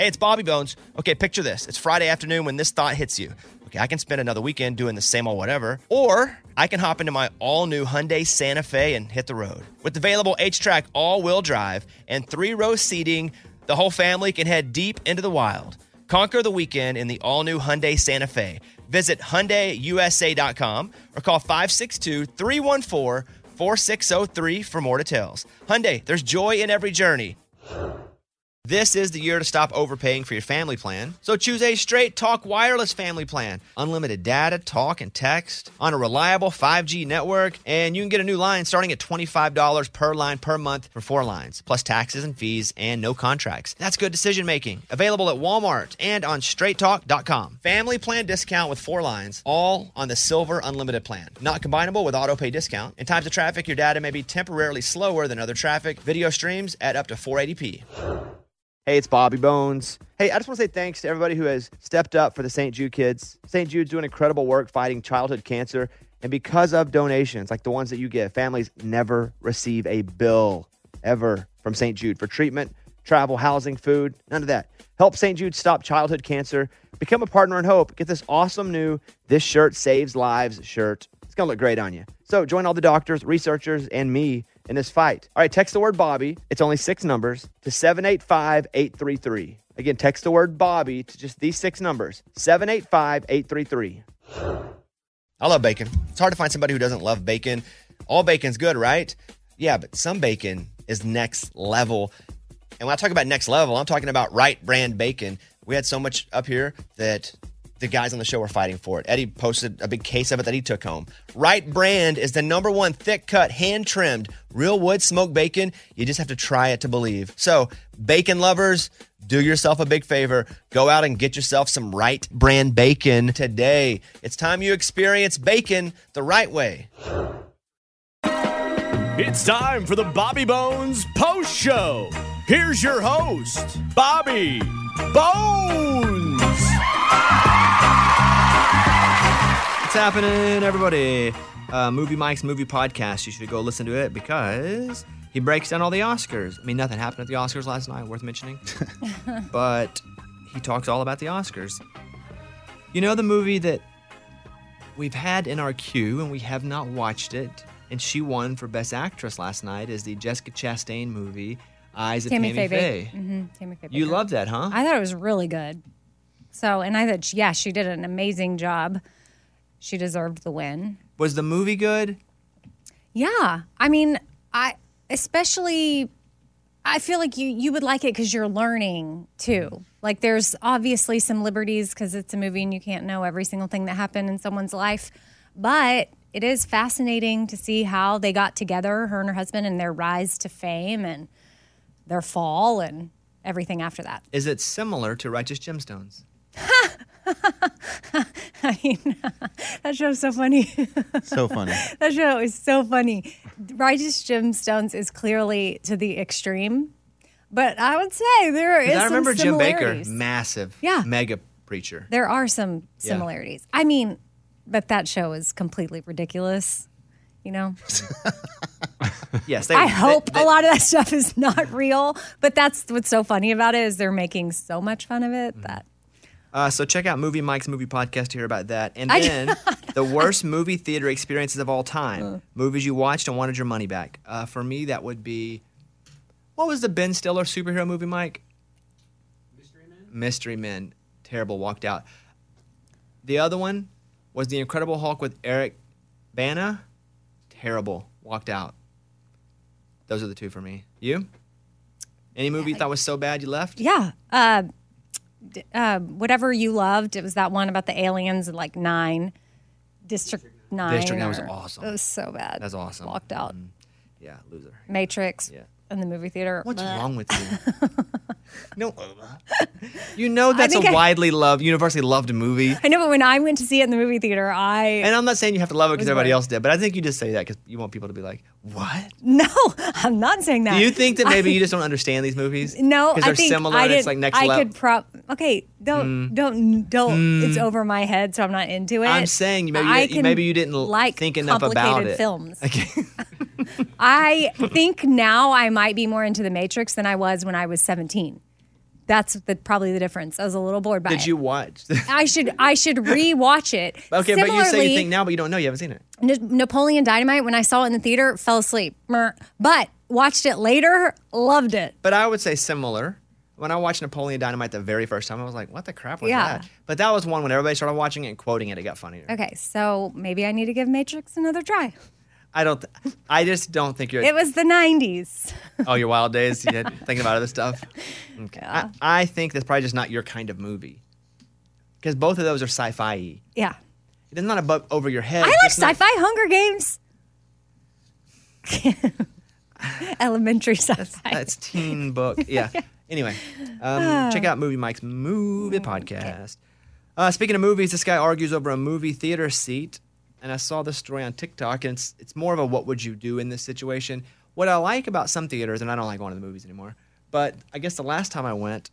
Hey, it's Bobby Bones. Okay, picture this. It's Friday afternoon when this thought hits you. Okay, I can spend another weekend doing the same old whatever, or I can hop into my all-new Hyundai Santa Fe and hit the road. With available H-Track all-wheel drive and 3-row seating, the whole family can head deep into the wild. Conquer the weekend in the all-new Hyundai Santa Fe. Visit HyundaiUSA.com or call 562-314-4603 for more details. Hyundai, there's joy in every journey. This is the year to stop overpaying for your family plan. So choose a Straight Talk Wireless family plan. Unlimited data, talk, and text on a reliable 5G network. And you can get a new line starting at $25 per line per month for 4 lines, plus taxes and fees and no contracts. That's good decision making. Available at Walmart and on straighttalk.com. Family plan discount with 4 lines, all on the Silver Unlimited plan. Not combinable with auto pay discount. In times of traffic, your data may be temporarily slower than other traffic. Video streams at up to 480p. Hey, it's Bobby Bones. Hey, I just want to say thanks to everybody who has stepped up for the St. Jude kids. St. Jude's doing incredible work fighting childhood cancer. And because of donations like the ones that you give, families never receive a bill ever from St. Jude for treatment, travel, housing, food, none of that. Help St. Jude stop childhood cancer. Become a partner in hope. Get this awesome new This Shirt Saves Lives shirt. It's going to look great on you. So join all the doctors, researchers, and me in this fight. All right, text the word Bobby. It's only 6 numbers to 785-833. Again, text the word Bobby to just these 6 numbers, 785-833. I love bacon. It's hard to find somebody who doesn't love bacon. All bacon's good, right? Yeah, but some bacon is next level. And when I talk about next level, I'm talking about Wright Brand bacon. We had so much up here that the guys on the show were fighting for it. Eddie posted a big case of it that he took home. Wright Brand is the #1 thick-cut, hand-trimmed, real wood smoked bacon. You just have to try it to believe. So, bacon lovers, do yourself a big favor. Go out and get yourself some Wright Brand bacon today. It's time you experience bacon the right way. It's time for the Bobby Bones Post Show. Here's your host, Bobby Bones. What's happening, everybody? Movie Mike's Movie Podcast. You should go listen to it because he breaks down all the Oscars. I mean, nothing happened at the Oscars last night, worth mentioning. But he talks all about the Oscars. You know the movie that we've had in our queue and we have not watched it, and she won for Best Actress last night, is the Jessica Chastain movie, Eyes of Tammy Faye. Mm-hmm. Tammy Faye. You loved that, huh? I thought it was really good. So, and I thought, yeah, she did an amazing job. She deserved the win. Was the movie good? Yeah. I mean, I feel like you would like it because you're learning too. Like there's obviously some liberties because it's a movie and you can't know every single thing that happened in someone's life. But it is fascinating to see how they got together, her and her husband, and their rise to fame and their fall and everything after that. Is it similar to Righteous Gemstones? I mean, that show's so funny. So funny. That show is so funny. Righteous Gemstones is clearly to the extreme, but I would say there is some similarities. I remember Jim Baker, massive, mega preacher. There are some similarities. Yeah. I mean, but that show is completely ridiculous, you know? Yes. I hope a lot of that stuff is not real, but that's what's so funny about it is they're making so much fun of it that... So check out Movie Mike's Movie Podcast to hear about that. And then the worst movie theater experiences of all time. Movies you watched and wanted your money back. For me, that would be... What was the Ben Stiller superhero movie, Mike? Mystery Men? Mystery Men. Terrible. Walked out. The other one was The Incredible Hulk with Eric Bana. Terrible. Walked out. Those are the two for me. You? Any movie you thought was so bad you left? Yeah. Whatever You Loved. It was that one about the aliens in like 9. District 9. District 9 was awesome. It was so bad. That's awesome. Walked out. Yeah, loser. Matrix in the movie theater. What's wrong with you? You know that's a widely loved, universally loved movie. I know, but when I went to see it in the movie theater, And I'm not saying you have to love it because everybody else did, but I think you just say that because you want people to be like, what? No, I'm not saying that. Do you think that maybe you just don't understand these movies? No, because they're similar and it's like next level. I could okay, don't. It's over my head, so I'm not into it. I'm saying maybe you didn't think enough about it. Films. Okay. I think now I might be more into The Matrix than I was when I was 17. That's probably the difference. I was a little bored by it. Did you watch? I should rewatch it. Okay, but you say you Similarly, think now, but you don't know. You haven't seen it. Napoleon Dynamite, when I saw it in the theater, fell asleep. But watched it later, loved it. But I would say similar. When I watched Napoleon Dynamite the very first time, I was like, what the crap was Yeah. that? But that was one when everybody started watching it and quoting it, it got funnier. Okay, so maybe I need to give Matrix another try. I just don't think you're. It was the 90s. Oh, your wild days? You thinking about other stuff? Okay. Yeah. I think that's probably just not your kind of movie. Because both of those are sci-fi-y. Yeah. It's not above over your head. I like It's not- sci-fi Hunger Games. Elementary sci-fi. That's teen book. Yeah. Anyway, check out Movie Mike's Movie Podcast. Speaking of movies, this guy argues over a movie theater seat. And I saw this story on TikTok, and it's more of a what would you do in this situation. What I like about some theaters, and I don't like going to the movies anymore, but I guess the last time I went,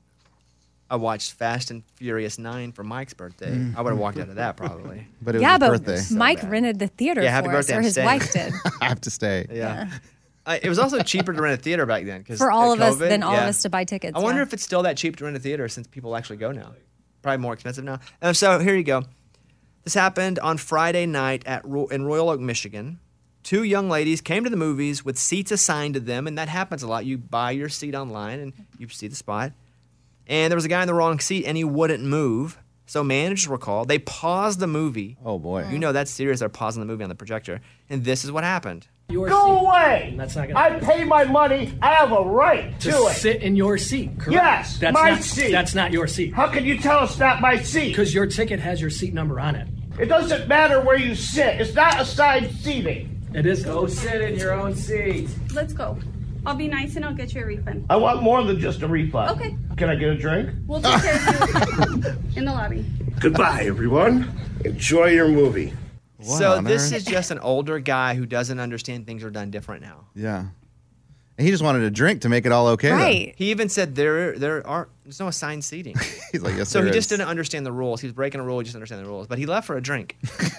I watched Fast and Furious 9 for Mike's birthday. I would have walked out of that probably. But it was Yeah, his but birthday. Mike bad. rented the theater Yeah, happy for us, birthday, or I'm his staying. wife did. I have to stay. Yeah. It was also cheaper to rent a theater back then. 'Cause For all of us COVID, than all of yeah. us to buy tickets. I wonder yeah. if it's still that cheap to rent a theater since people actually go now. Probably more expensive now. So here you go. This happened on Friday night in Royal Oak, Michigan. Two young ladies came to the movies with seats assigned to them, and that happens a lot. You buy your seat online, and you see the spot. And there was a guy in the wrong seat, and he wouldn't move. So managers were called. They paused the movie. Oh, boy. You know that's serious. They're pausing the movie on the projector. And this is what happened. Go away! That's not gonna I pay my money. I have a right to it. sit in your seat, correct? Yes, that's my not, seat. That's not your seat. How can you tell it's not my seat? Because your ticket has your seat number on it. It doesn't matter where you sit. It's not assigned seating. It is. Go sit in your own seat. Let's go. I'll be nice and I'll get you a refund. I want more than just a refund. Okay. Can I get a drink? We'll take care of you in the lobby. Goodbye, everyone. Enjoy your movie. What So on this earth? is just an older guy who doesn't understand things are done different now. Yeah. And he just wanted a drink to make it all okay. though. Right. He even said there's no assigned seating. He's like, yes, So there he just is. didn't understand the rules. He was breaking a rule. He just didn't understand the rules. But he left for a drink.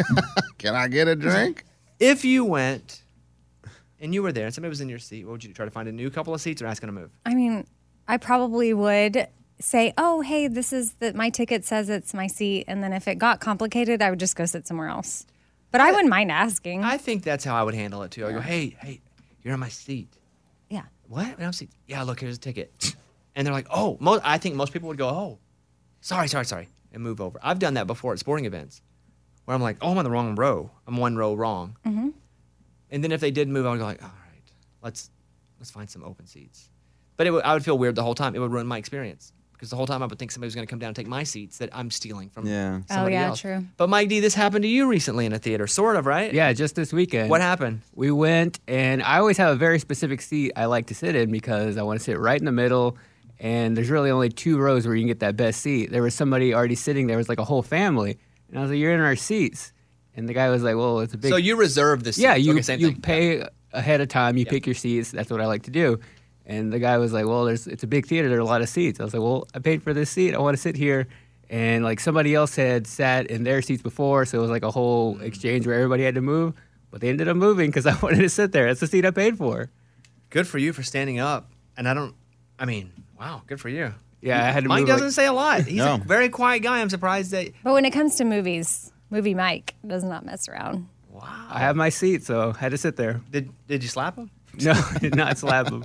Can I get a drink? If you went and you were there and somebody was in your seat, what would you do? Try to find a new couple of seats or ask them to move? I mean, I probably would say, "Oh, hey, this is my ticket says it's my seat," and then if it got complicated, I would just go sit somewhere else. But I wouldn't mind asking. I think that's how I would handle it too. I go, hey, you're on my seat. yeah. What? And I'm seat. Yeah, look, here's a ticket. And they're like, oh, I think most people would go, oh, sorry, and move over. I've done that before at sporting events where I'm like, oh, I'm on the wrong row. I'm one row wrong. Mm-hmm. And then if they did move, I would go like, all right, let's find some open seats. But I would feel weird the whole time. It would ruin my experience. Because the whole time I would think somebody was going to come down and take my seats that I'm stealing from Yeah. somebody yeah, else. true. But Mike D, this happened to you recently in a theater, sort of, right? Yeah, just this weekend. What happened? We went, and I always have a very specific seat I like to sit in because I want to sit right in the middle, and there's really only 2 rows where you can get that best seat. There was somebody already sitting there. It was like a whole family. And I was like, you're in our seats. And the guy was like, well, it's a big... So you reserve the seats. Yeah, you Okay, same you thing. pay ahead of time. You pick your seats. That's what I like to do. And the guy was like, well, it's a big theater. There are a lot of seats. I was like, well, I paid for this seat. I want to sit here. And like somebody else had sat in their seats before, so it was like a whole exchange where everybody had to move. But they ended up moving because I wanted to sit there. That's the seat I paid for. Good for you for standing up. And wow, good for you. Yeah, I had to Mike move. doesn't say a lot. He's No. a very quiet guy. I'm surprised that. But when it comes to movies, movie Mike does not mess around. Wow. I have my seat, so I had to sit there. Did you slap him? No, I did not slap him.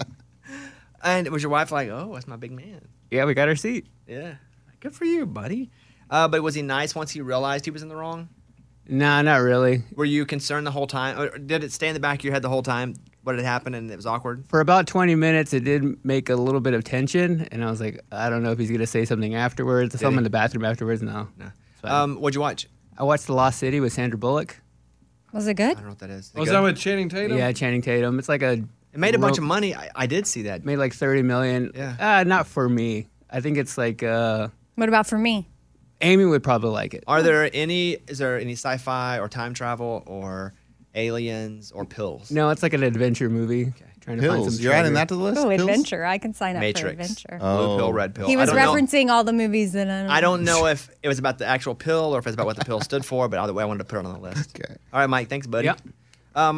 And was your wife like, oh, that's my big man? Yeah, we got our seat. Yeah. Good for you, buddy. But was he nice once he realized he was in the wrong? Nah, not really. Were you concerned the whole time? Or did it stay in the back of your head the whole time? What had happened and it was awkward? For about 20 minutes, it did make a little bit of tension, and I was like, I don't know if he's going to say something afterwards. If I'm he? in the bathroom afterwards, no. No. It's fine. What'd you watch? I watched The Lost City with Sandra Bullock. Was it good? I don't know what that is. Is it Was good? that with Channing Tatum? Yeah, Channing Tatum. It's like It made a bunch of money. I did see that. Made like $30 million. Yeah. Not for me. I think it's like What about for me? Amy would probably like it. Is there any sci-fi or time travel or aliens or pills? No, it's like an adventure movie. Trying to find Pills. some You're adding treasure. that to the list? Oh, Pills? adventure. I can sign up Matrix. for adventure. Blue pill, red pill. He was I don't know. referencing all the movies that I don't know if it was about the actual pill or if it's about what the pill stood for, but either way, I wanted to put it on the list. Okay. All right, Mike. Thanks, buddy. Yep.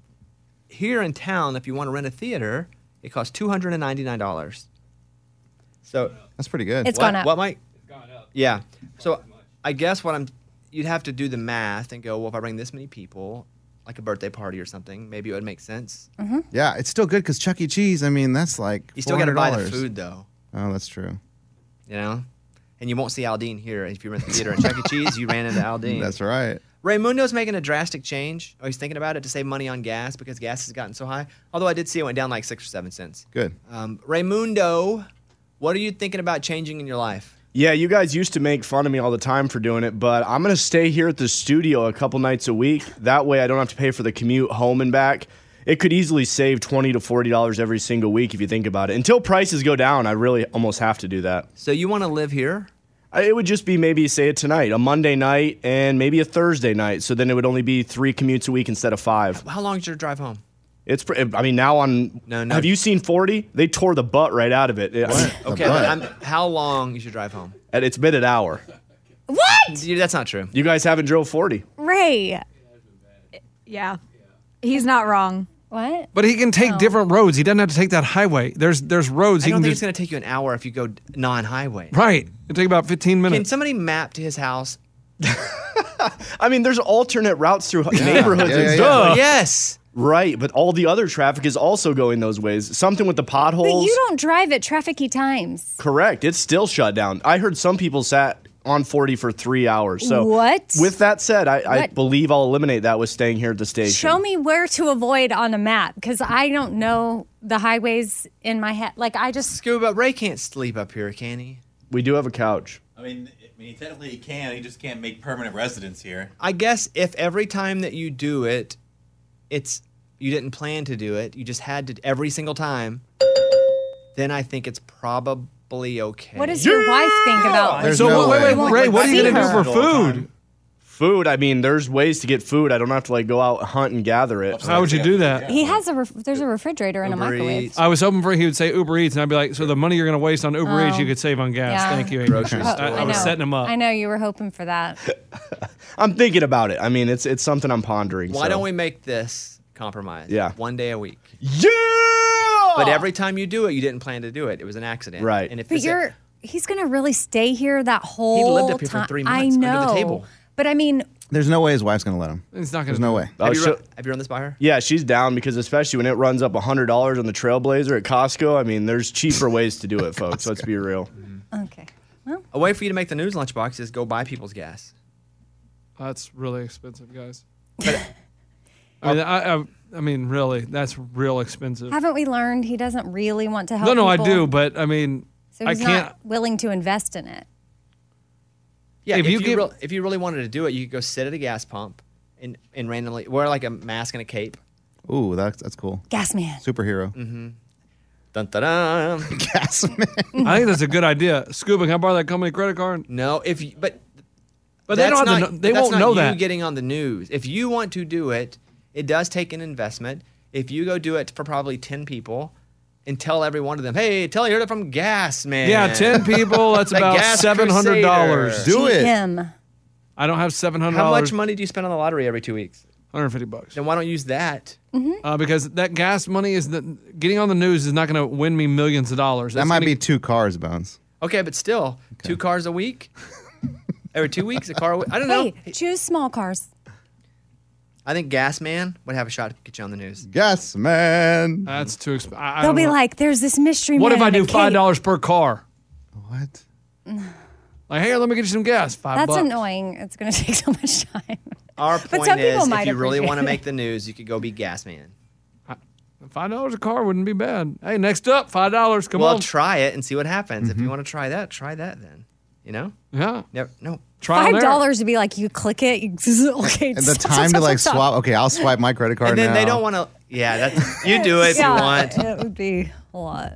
Here in town, if you want to rent a theater, it costs $299. So That's pretty good. It's gone up. What, Mike? It's gone up. Yeah. So I guess you'd have to do the math and go, well, if I bring this many people, like a birthday party or something, maybe it would make sense. Yeah, it's still good because Chuck E. Cheese, I mean, that's like You still got to buy the $400. food, though. Oh, that's true. You know? And you won't see Aldine here. If you were in the theater at Chuck E. Cheese, you ran into Aldine. That's right. Raymundo's making a drastic change. Oh, he's thinking about it to save money on gas because gas has gotten so high. Although I did see it went down like 6 or 7 cents. Good. Raymundo, what are you thinking about changing in your life? Yeah, you guys used to make fun of me all the time for doing it, but I'm going to stay here at the studio a couple nights a week. That way I don't have to pay for the commute home and back. It could easily save $20 to $40 every single week if you think about it. Until prices go down, I really almost have to do that. So you want to live here? It would just be maybe, say it tonight, a Monday night and maybe a Thursday night. So then it would only be 3 commutes a week instead of 5. How long is your drive home? Now on. No. Have you seen 40? They tore the butt right out of it. Okay, but how long is your drive home? It's been an hour. What? That's not true. You guys haven't drove 40. Ray. Yeah. He's not wrong. What? But he can take different roads. He doesn't have to take that highway. There's roads. I He don't can think just it's going to take you an hour if you go non-highway. right. It'll take about 15 Can minutes. somebody map to his house? I mean, there's alternate routes through neighborhoods Yeah, and yeah, stuff. Yes. Right, but all the other traffic is also going those ways. Something with the potholes. But you don't drive at trafficy times. Correct. It's still shut down. I heard some people sat on 40 for 3 hours. So What? With that said, I What? believe I'll eliminate that with staying here at the station. Show me where to avoid on a map because I don't know the highways in my head. Like I just Scuba, Ray can't sleep up here, can he? We do have a couch. I mean, technically he can. He just can't make permanent residence here. I guess if every time that you do it, you didn't plan to do it, you just had to every single time, then I think it's probably okay. What does your wife think about? There's So no wait, way. Ray, what are you see gonna do her. for food? Food, I mean, there's ways to get food. I don't have to like go out hunt and gather it. How would you do that? He has there's a refrigerator and a Uber microwave. Eats. I was hoping for he would say Uber Eats, and I'd be like, so the money you're going to waste on Uber Eats, you could save on gas. Yeah. Thank you, Amy. Grocery store. I was know. setting him up. I know you were hoping for that. I'm thinking about it. I mean, it's something I'm pondering. Why so. don't we make this compromise? Yeah. 1 day a week. Yeah! But every time you do it, you didn't plan to do it. It was an accident. Right. And if But it's he's going to really stay here that whole lived up here for time. 3 I months under know. the table. But I mean, There's no way his wife's going to let him. It's not There's going to no way. Oh, have you run this by her? Yeah, she's down because especially when it runs up $100 on the Trailblazer at Costco, I mean, there's cheaper ways to do it, folks. Let's be real. okay. Well, A way for you to make the news lunchbox is go buy people's gas. That's really expensive, guys. I mean, really, that's real expensive. haven't we learned he doesn't really want to help No, I people? do, but I mean, So I he's can't. not willing to invest in it. Yeah, If if, you give- if you really wanted to do it, you could go sit at a gas pump and randomly wear like a mask and a cape. Ooh, that's cool. Gas man. Superhero. Dun, dun, dun. Gas man. I think that's a good idea. Scuba, can I borrow that company credit card? No, if you, but But they that's don't have not, to know, they that's won't not know you that. getting on the news. If you want to do it, it does take an investment. If you go do it for probably 10 people and tell every one of them, hey, tell you heard it from Gas Man. Yeah, 10 people, that's The about Gas $700. Crusader. Do it. Him. I don't have $700. How much money do you spend on the lottery every 2 weeks? $150. Then why don't you use that? Because that gas money is getting on the news is not going to win me millions of dollars. That That's might gonna- be 2 cars, Bones. Okay, but still, 2 cars a week? Every 2 weeks, a car a week? I don't know. Hey, choose small cars. I think Gas Man would have a shot to get you on the news. Gas man. That's too expensive. They'll be like, there's this mystery what man if I in do a cape. $5 per car? What? Like, hey, let me get you some gas. $5. That's annoying. It's going to take so much time. Our But point some people is, might if you really appreciate want to it. make the news, you could go be Gas Man. $5 a car wouldn't be bad. Hey, next up, $5. Come Well, on. try it and see what happens. If you want to try that then. You know? Yeah. No. Try and error. $5 to be like, you click it. You, okay. And the time to like swap. Okay, I'll swipe my credit card And then now. they don't want to. Yeah, that's, you do it if you want. It would be a lot.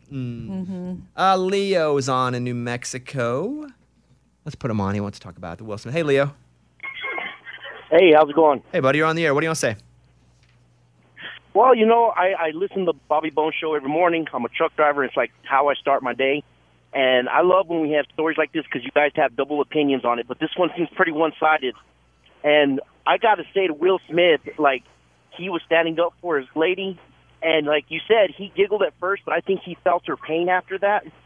Leo's on in New Mexico. Let's put him on. He wants to talk about the Will Smith. Hey, Leo. Hey, how's it going? Hey, buddy, you're on the air. What do you want to say? Well, I listen to the Bobby Bones show every morning. I'm a truck driver. It's like how I start my day. And I love when we have stories like this because you guys have double opinions on it. But this one seems pretty one-sided. And I got to say to Will Smith, like, he was standing up for his lady. And like you said, he giggled at first, but I think he felt her pain after that.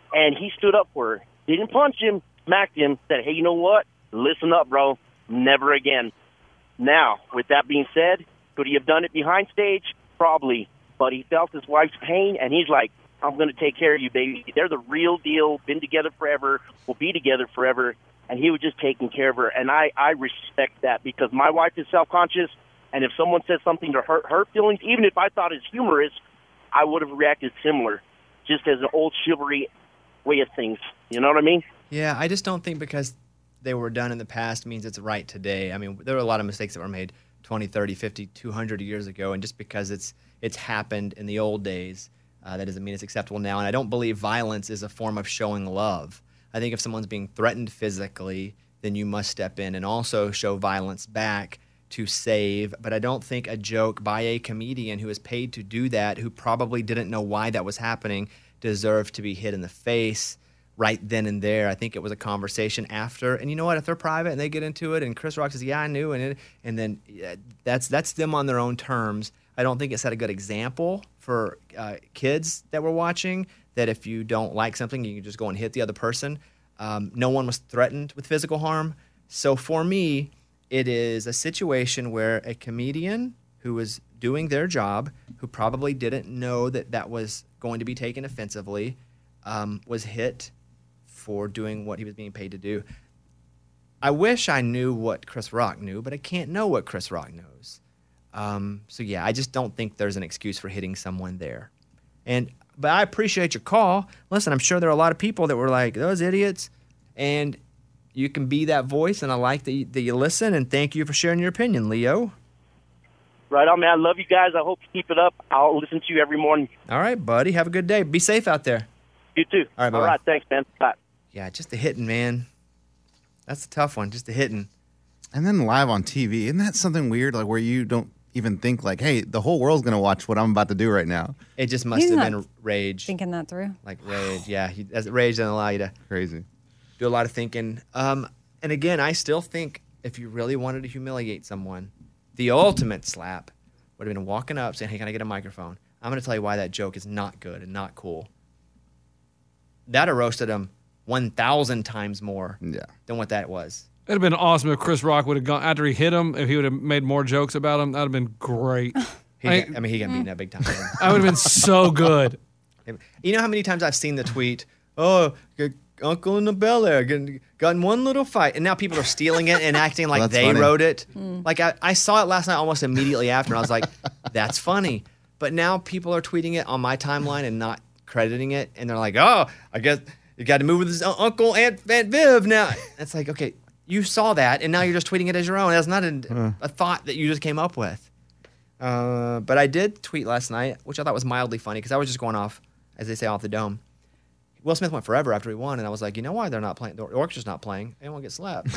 And he stood up for her. Didn't punch him, smacked him, said, hey, you know what? Listen up, bro. Never again. Now, with that being said, could he have done it behind stage? Probably. But he felt his wife's pain, and he's like, I'm going to take care of you, baby. They're the real deal, been together forever, will be together forever. And he was just taking care of her. And I respect that because my wife is self-conscious, and if someone says something to hurt her feelings, even if I thought it's humorous, I would have reacted similar, just as an old chivalry way of things. You know what I mean? Yeah, I just don't think because they were done in the past means it's right today. I mean, there were a lot of mistakes that were made 20, 30, 50, 200 years ago, and just because it's happened in the old days, that doesn't mean it's acceptable now. And I don't believe violence is a form of showing love. I think if someone's being threatened physically, then you must step in and also show violence back to save. But I don't think a joke by a comedian who is paid to do that, who probably didn't know why that was happening, deserved to be hit in the face right then and there. I think it was a conversation after. And you know what? If they're private and they get into it and Chris Rock says, yeah, I knew, and then that's them on their own terms. I don't think it set a good example for kids that were watching, that if you don't like something, you can just go and hit the other person. No one was threatened with physical harm. So for me, it is a situation where a comedian who was doing their job, who probably didn't know that that was going to be taken offensively, was hit for doing what he was being paid to do. I wish I knew what Chris Rock knew, but I can't know what Chris Rock knows. So yeah, I just don't think there's an excuse for hitting someone there. But I appreciate your call. Listen, I'm sure there are a lot of people that were like, those idiots. And you can be that voice, and I like that you listen, and thank you for sharing your opinion, Leo. Right on, man. I love you guys. I hope you keep it up. I'll listen to you every morning. All right, buddy. Have a good day. Be safe out there. You too. All right, bye-bye. All right, thanks, man. Bye. Yeah, just the hitting, man. That's a tough one, just the hitting. And then live on TV. Isn't that something weird, like where you don't even think like, hey, the whole world's going to watch what I'm about to do right now? It just must have been rage. Thinking that through. Like rage, yeah. Rage doesn't allow you to Crazy. do a lot of thinking. And again, I still think if you really wanted to humiliate someone, the ultimate slap would have been walking up saying, hey, can I get a microphone? I'm going to tell you why that joke is not good and not cool. That have roasted him 1,000 times more than what that was. It'd have been awesome if Chris Rock would have gone after he hit him. If he would have made more jokes about him, that'd have been great. He got beaten up big time. I would have been so good. You know how many times I've seen the tweet? Oh, Uncle in the Bel Air got in one little fight, and now people are stealing it and acting like they wrote it. Like I saw it last night almost immediately after, and I was like, "That's funny." But now people are tweeting it on my timeline and not crediting it, and they're like, "Oh, I guess you got to move with his uncle Aunt Viv now." It's like, okay, you saw that, and now you're just tweeting it as your own. That's not a thought that you just came up with. But I did tweet last night, which I thought was mildly funny because I was just going off, as they say, off the dome. Will Smith went forever after he won, and I was like, you know why they're not playing? The orchestra's not playing. They won't get slapped.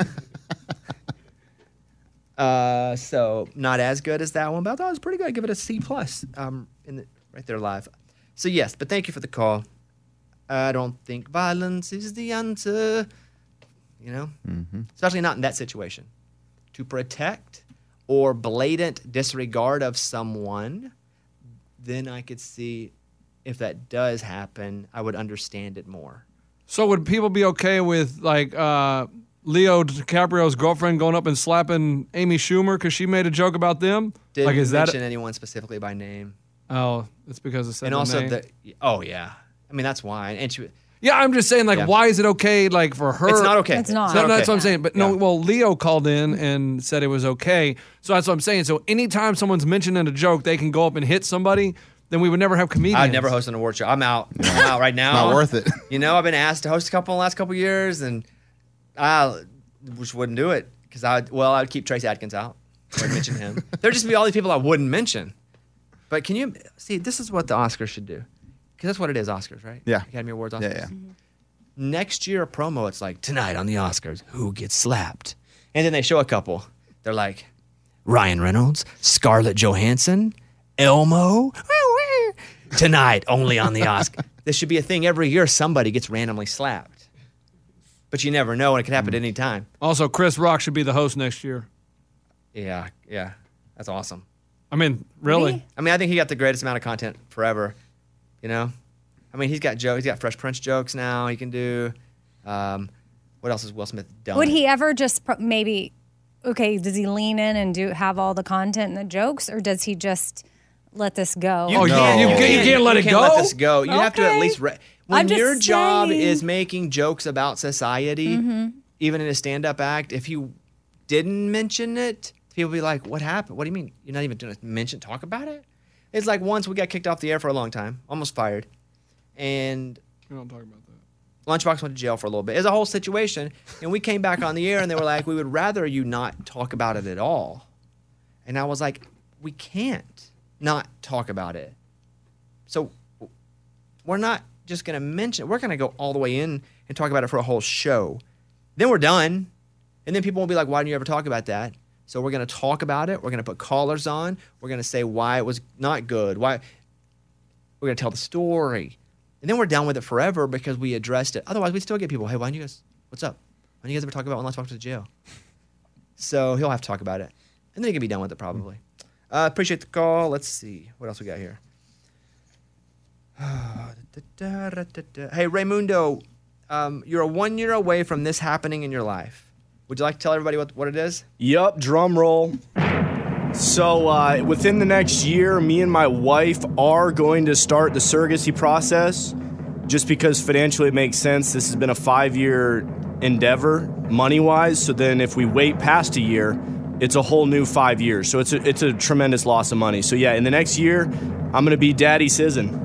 So not as good as that one, but I thought it was pretty good. I'd give it a C+. Right there live. So yes, but thank you for the call. I don't think violence is the answer. You know, especially not in that situation. To protect or blatant disregard of someone, then I could see. If that does happen, I would understand it more. So would people be okay with like Leo DiCaprio's girlfriend going up and slapping Amy Schumer because she made a joke about them? Didn't like, is mention anyone specifically by name. Oh, it's because it's and also name. Oh yeah, I mean that's why. And she. Yeah, I'm just saying, like, why is it okay, like, for her? It's not okay. It's not. So, that's what I'm saying. But no, well, Leo called in and said it was okay. So that's what I'm saying. So anytime someone's mentioning a joke, they can go up and hit somebody. Then we would never have comedians. I'd never host an award show. I'm out. I'm out right now. Not worth it. You know, I've been asked to host a couple in the last couple of years, and I just wouldn't do it because I'd keep Trace Adkins out. I wouldn't mention him. There'd just be all these people I wouldn't mention. But can you see? This is what the Oscars should do, because that's what it is. Oscars, right? Yeah. Academy Awards. Oscars. Yeah. Next year, a promo. It's like tonight on the Oscars, who gets slapped, and then they show a couple. They're like Ryan Reynolds, Scarlett Johansson, Elmo. Tonight, only on the Oscar. This should be a thing every year. Somebody gets randomly slapped. But you never know, and it could happen at any time. Also, Chris Rock should be the host next year. Yeah. That's awesome. I mean, really? I mean, I think he got the greatest amount of content forever, you know? I mean, he's got jokes. He's got Fresh Prince jokes now. He can do. What else has Will Smith done? Would he ever just maybe? Okay, does he lean in and have all the content and the jokes, or does he just let this go? You can't let it go. Let this go. You have to at least. When just your job saying. is making jokes about society, even in a stand-up act, if you didn't mention it, people be like, "What happened? What do you mean? You're not even going to talk about it?" It's like once we got kicked off the air for a long time, almost fired, and We don't talk about that. Lunchbox went to jail for a little bit. It was a whole situation, and we came back on the air, and they were like, "We would rather you not talk about it at all." And I was like, "We can't not talk about it. So we're not just going to mention it. We're going to go all the way in and talk about it for a whole show. Then we're done, and then people will be like, why didn't you ever talk about that?" So we're going to talk about it. We're going to put callers on. We're going to say why it was not good. Why we're going to tell the story. And then we're done with it forever because we addressed it. Otherwise, we still get people, "Hey, why don't you guys, what's up? Why don't you guys ever talk about when Lunchbox went to jail?" So he'll have to talk about it. And then he can be done with it probably. Appreciate the call. Let's see. What else we got here? Hey, Raymundo, you're 1 year away from this happening in your life. Would you like to tell everybody what it is? Yup, drum roll. So within the next year, me and my wife are going to start the surrogacy process just because financially it makes sense. This has been a 5-year endeavor money-wise. So then if we wait past a year, it's a whole new 5 years. So it's a tremendous loss of money. So yeah, in the next year, I'm going to be Daddy Sizzin.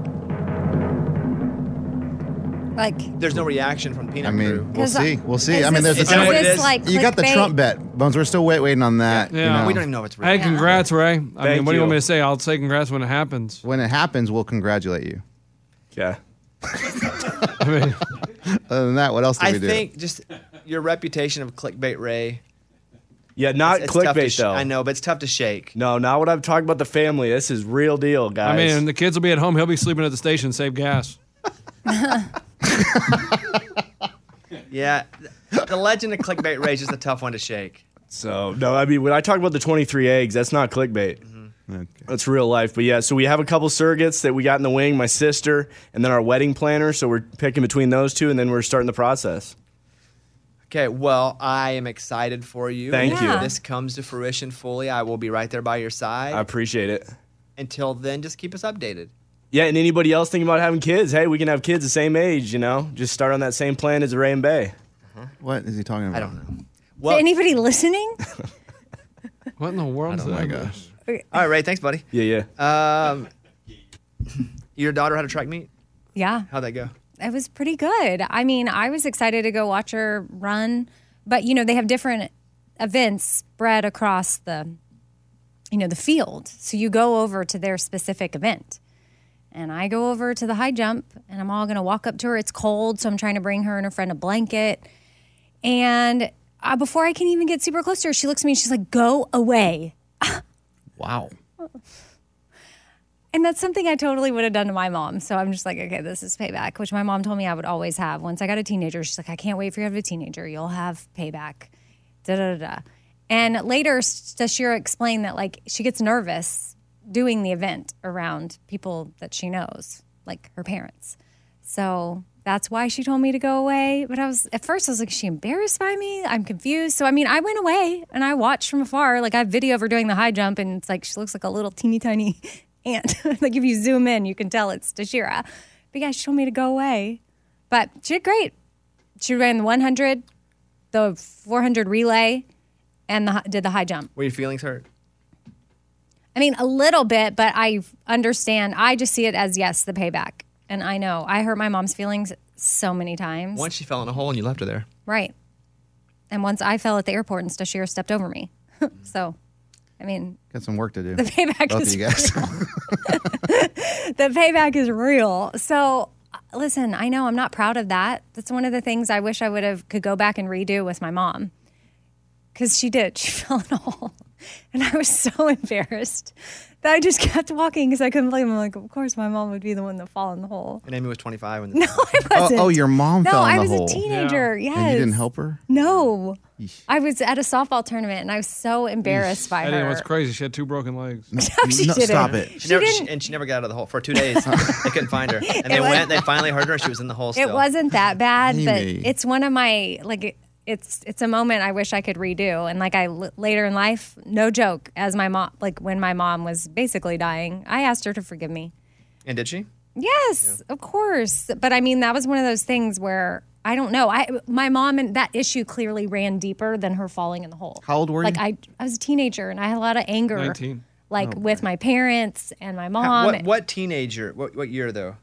Like, there's no reaction from the Peanut Crew. We'll see. We'll see. Is I mean, this- there's is this like you got the clickbait? Trump bet, Bones. We're still waiting on that. Yeah. you know. We don't even know if it's real. Hey, congrats, Ray. I Thank mean, what do you you. want me to say? I'll say congrats when it happens. When it happens, we'll congratulate you. Yeah. I mean, Other than that, what else do I we do? think just your reputation of clickbait Ray. Yeah, not It's tough to clickbait, though. I know, but it's tough to shake. No, not what I'm talking about the family. This is real deal, guys. I mean, the kids will be at home. He'll be sleeping at the station. Save gas. Yeah, the legend of clickbait Ray is just a tough one to shake. So, no, I mean, when I talk about the 23 eggs, that's not clickbait. Okay. That's real life. But yeah, so we have a couple surrogates that we got in the wing, my sister, and then our wedding planner. So we're picking between those two, and then we're starting the process. Okay, well, I am excited for you. Thank And you. If this comes to fruition fully, I will be right there by your side. I appreciate it. Until then, just keep us updated. Yeah, and anybody else thinking about having kids, hey, we can have kids the same age, you know? Just start on that same plan as Ray and Bay. What is he talking about? I don't know. is Well, anybody listening? What in the world is Oh my that? gosh. all right, Ray, thanks, buddy. Yeah. Your daughter had a track meet? Yeah. How'd that go? It was pretty good. I mean, I was excited to go watch her run, but they have different events spread across the field. So you go over to their specific event. And I go over to the high jump, and I'm all going to walk up to her. It's cold, so I'm trying to bring her and her friend a blanket. And before I can even get super close to her, she looks at me and she's like, "Go away." Wow. And that's something I totally would have done to my mom. So I'm just like, okay, this is payback, which my mom told me I would always have. Once I got a teenager, she's like, "I can't wait for you to have a teenager. You'll have payback." Da da da. And later, Stashira explained that like she gets nervous doing the event around people that she knows, like her parents. So that's why she told me to go away. But at first I was like, is she embarrassed by me? I'm confused. So I mean, I went away and I watched from afar. Like I have video of her doing the high jump, and it's like she looks like a little teeny tiny ant. Like if you zoom in, you can tell it's Stashira. But yeah, she told me to go away. But she did great. She ran the 100, the 400 relay, and did the high jump. Were your feelings hurt? I mean, a little bit, but I understand. I just see it as, yes, the payback. And I know I hurt my mom's feelings so many times. Once she fell in a hole and you left her there. Right. And once I fell at the airport and Stashira stepped over me. So, I mean, Got some work to do. the payback Both is of you guys. the payback is real. So, listen, I know I'm not proud of that. That's one of the things I wish I could go back and redo with my mom. Because she did. She fell in a hole. And I was so embarrassed that I just kept walking because I couldn't believe it. I'm like, of course, my mom would be the one to fall in the hole. And Amy was 25 when No, I wasn't. Oh, your mom fell in the hole. No, I was a teenager. Yes. And you didn't help her? No. I was at a softball tournament and I was so embarrassed by Eddie, her. what's crazy? She had 2 broken legs. She didn't. Stop it. She never got out of the hole for 2 days. They couldn't find her, and they finally heard her. She was in the hole still. It wasn't that bad, but Amy. it's one of my it's a moment I wish I could redo. And later in life, no joke, as my mom, when my mom was basically dying, I asked her to forgive me. And did she? Yes, of course. But I mean, that was one of those things where I don't know. My mom and that issue clearly ran deeper than her falling in the hole. How old were you? I was a teenager and I had a lot of anger. 19. With my parents and my mom. What teenager? What year though?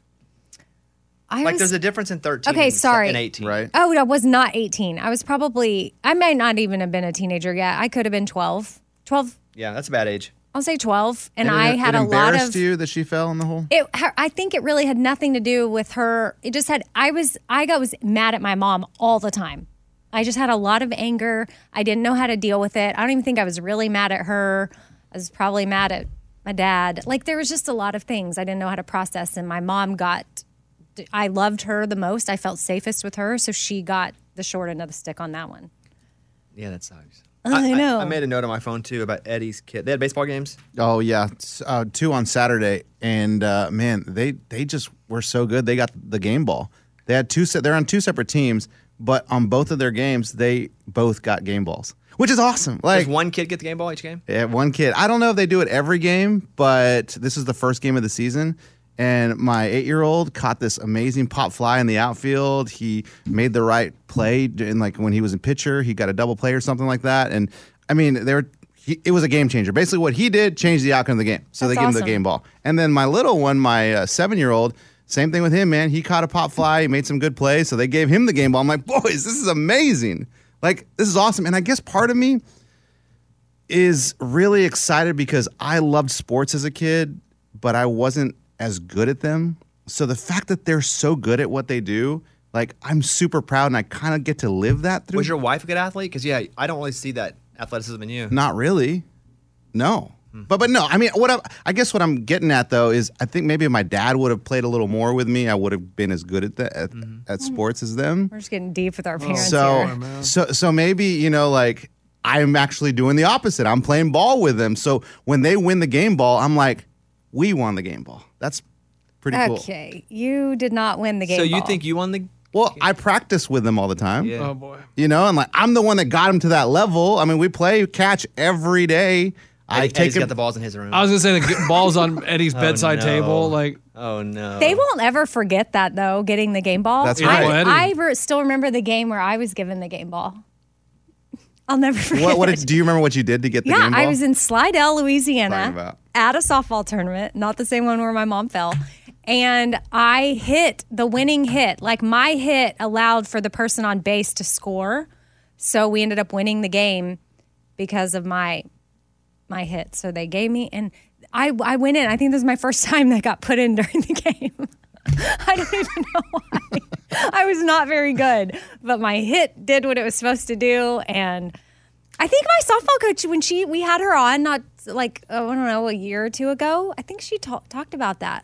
I was, there's a difference in 13 Okay, sorry. and 18. Right. Oh, I was not 18. I was I might not even have been a teenager yet. I could have been 12. 12, Yeah, that's a bad age. I'll say 12. And it, I had it a lot embarrassed of. you that she fell in the hole? I think it really had nothing to do with her. It just had. I was mad at my mom all the time. I just had a lot of anger. I didn't know how to deal with it. I don't even think I was really mad at her. I was probably mad at my dad. There was just a lot of things I didn't know how to process. And my mom I loved her the most. I felt safest with her. So she got the short end of the stick on that one. Yeah, that sucks. I know. I made a note on my phone too about Eddie's kid. They had baseball games. Oh yeah, 2 on Saturday, and man, they just were so good. They got the game ball. They had they're on 2 separate teams, but on both of their games, they both got game balls, which is awesome. Does one kid get the game ball each game? Yeah, one kid. I don't know if they do it every game, but this is the first game of the season. And my 8-year-old caught this amazing pop fly in the outfield. He made the right play, and when he was in pitcher, he got a double play or something like that. And I mean, it was a game changer. Basically, what he did changed the outcome of the game. So That's they gave him the awesome. game ball. And then my little one, my 7-year-old, same thing with him, man. He caught a pop fly. He made some good plays, so they gave him the game ball. I'm like, boys, this is amazing. This is awesome. And I guess part of me is really excited because I loved sports as a kid, but I wasn't as good at them. So the fact that they're so good at what they do, I'm super proud, and I kind of get to live that through. Was your wife a good athlete? Because I don't really see that athleticism in you. Not really. No. But no, I mean, I guess what I'm getting at though is I think maybe if my dad would have played a little more with me, I would have been as good at sports as them. We're just getting deep with our parents here. So maybe I'm actually doing the opposite. I'm playing ball with them. So when they win the game ball, I'm like, we won the game ball. That's pretty cool. Okay, you did not win the game So you ball. think you won the? Well, I practice with them all the time. Yeah. Oh, boy. And I'm the one that got them to that level. I mean, we play catch every day. Eddie's got the balls in his room. I was going to say the ball's on Eddie's bedside no. table. Oh no. They won't ever forget that though, getting the game ball. That's right. I still remember the game where I was given the game ball. I'll never forget. Do you remember what you did to get the game Yeah, ball? I was in Slidell, Talking Louisiana, about. at a softball tournament, not the same one where my mom fell. And I hit the winning hit. My hit allowed for the person on base to score. So we ended up winning the game because of my hit. So they gave me, and I went in. I think this was my first time that got put in during the game. I don't even know why. I was not very good, but my hit did what it was supposed to do. And I think my softball coach, when we had her on, not I don't know, a year or 2 ago, I think she talked about that.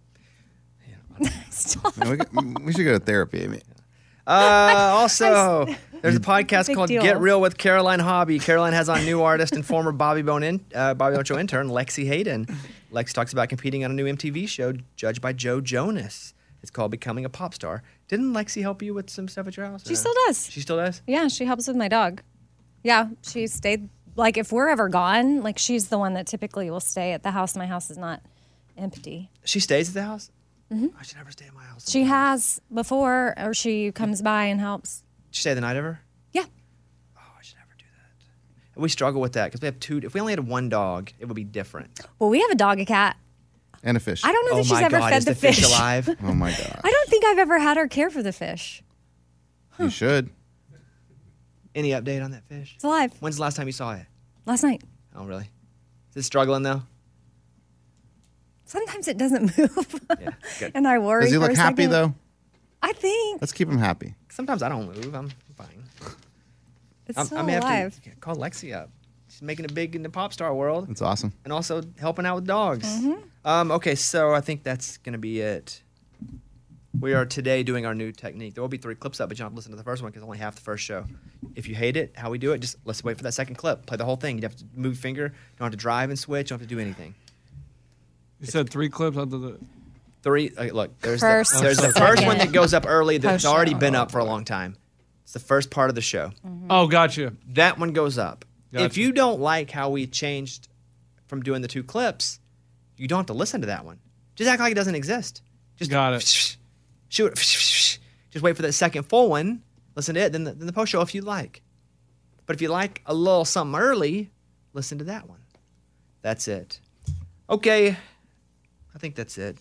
We should go to therapy, Amy. Also, there's a podcast Big called deal. Get Real with Caroline Hobby. Caroline has on new artist and former Bobby Bone Show intern Lexi Hayden. Lexi talks about competing on a new MTV show judged by Joe Jonas. It's called Becoming a Pop Star. Didn't Lexi help you with some stuff at your house? She still does. She still does? Yeah, she helps with my dog. Yeah, she stayed. If we're ever gone, she's the one that typically will stay at the house. My house is not empty. She stays at the house? Mm-hmm. I should never stay at my house. She has before, or she comes by and helps. Did she stay the night ever? Yeah. Oh, I should never do that. We struggle with that because we have 2. If we only had one dog, it would be different. Well, we have a dog, a cat. And a fish. I don't know that she's my ever God, fed is the fish alive? Oh my God. I don't think I've ever had her care for the fish. You should. Any update on that fish? It's alive. When's the last time you saw it? Last night. Oh, really? Is it struggling though? Sometimes it doesn't move. Yeah, good. And I worry. Does he for look a happy second. though? I think Let's keep him happy. Sometimes I don't move. I'm fine. it's I still may alive. have to call Lexi up. She's making it big in the pop star world. That's awesome. And also helping out with dogs. Okay, so I think that's going to be it. We are today doing our new technique. There will be 3 clips up, but you don't have to listen to the first one because only half the first show. If you hate it, how we do it, just let's wait for that second clip. Play the whole thing. You have to move your finger. You don't have to drive and switch. You don't have to do anything. You said 3 clips after the. 3. Look, there's First, the first second. one that goes up early that's Post-show. already been up for a long time. It's the first part of the show. Oh, gotcha. That one goes up. If Gotcha. you don't like how we changed from doing the 2 clips, you don't have to listen to that one. Just act like it doesn't exist. Just Got it. Shoot. Just wait for that second full one. Listen to it. Then the post show if you like. But if you like a little something early, listen to that one. That's it. Okay. I think that's it.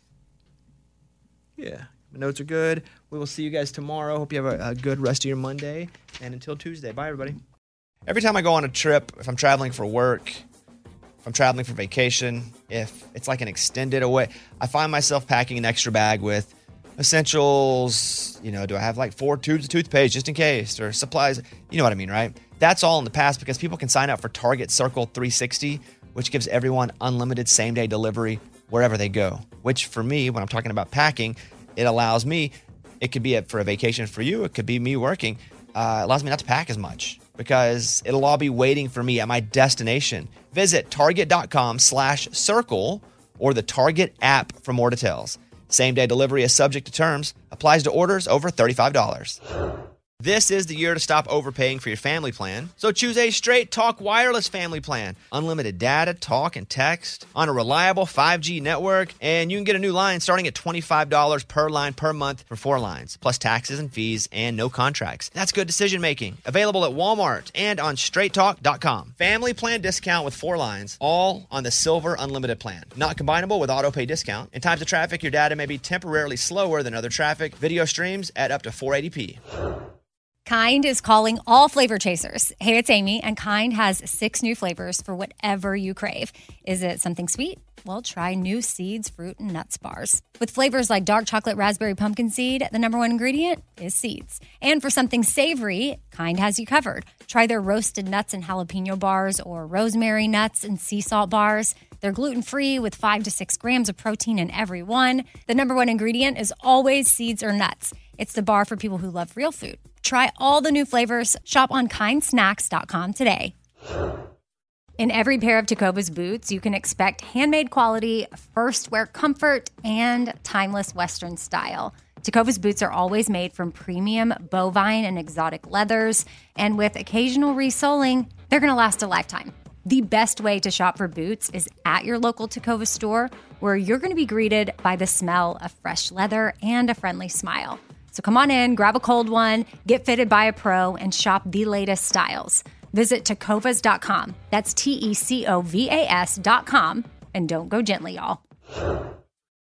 Yeah. My notes are good. We will see you guys tomorrow. Hope you have a good rest of your Monday. And until Tuesday. Bye, everybody. Every time I go on a trip, if I'm traveling for work, if I'm traveling for vacation, if it's like an extended away, I find myself packing an extra bag with essentials. You know, do I have like 4 tubes of toothpaste just in case, or supplies? You know what I mean, right? That's all in the past because people can sign up for Target Circle 360, which gives everyone unlimited same-day delivery wherever they go. Which for me, when I'm talking about packing, it allows me, it could be for a vacation for you, it could be me working, allows me not to pack as much because it'll all be waiting for me at my destination. Visit target.com/circle or the Target app for more details. Same-day delivery is subject to terms. Applies to orders over $35. This is the year to stop overpaying for your family plan. So choose a Straight Talk Wireless family plan. Unlimited data, talk, and text on a reliable 5G network. And you can get a new line starting at $25 per line per month for 4 lines, plus taxes and fees and no contracts. That's good decision making. Available at Walmart and on straighttalk.com. Family plan discount with 4 lines, all on the Silver Unlimited plan. Not combinable with auto pay discount. In times of traffic, your data may be temporarily slower than other traffic. Video streams at up to 480p. Kind is calling all flavor chasers. Hey, it's Amy, and Kind has 6 new flavors for whatever you crave. Is it something sweet? Well, try new Seeds, Fruit, and Nuts bars. With flavors like dark chocolate raspberry pumpkin seed, the number 1 ingredient is seeds. And for something savory, Kind has you covered. Try their roasted nuts and jalapeno bars or rosemary nuts and sea salt bars. They're gluten-free with 5 to 6 grams of protein in every one. The number 1 ingredient is always seeds or nuts. It's the bar for people who love real food. Try all the new flavors. Shop on kindsnacks.com today. In every pair of Tecovas boots, you can expect handmade quality, first wear comfort, and timeless Western style. Tecovas boots are always made from premium bovine and exotic leathers, and with occasional resoling, they're going to last a lifetime. The best way to shop for boots is at your local Tecovas store, where you're going to be greeted by the smell of fresh leather and a friendly smile. So come on in, grab a cold one, get fitted by a pro, and shop the latest styles. Visit tecovas.com. That's TECOVAS.com. And don't go gently, y'all.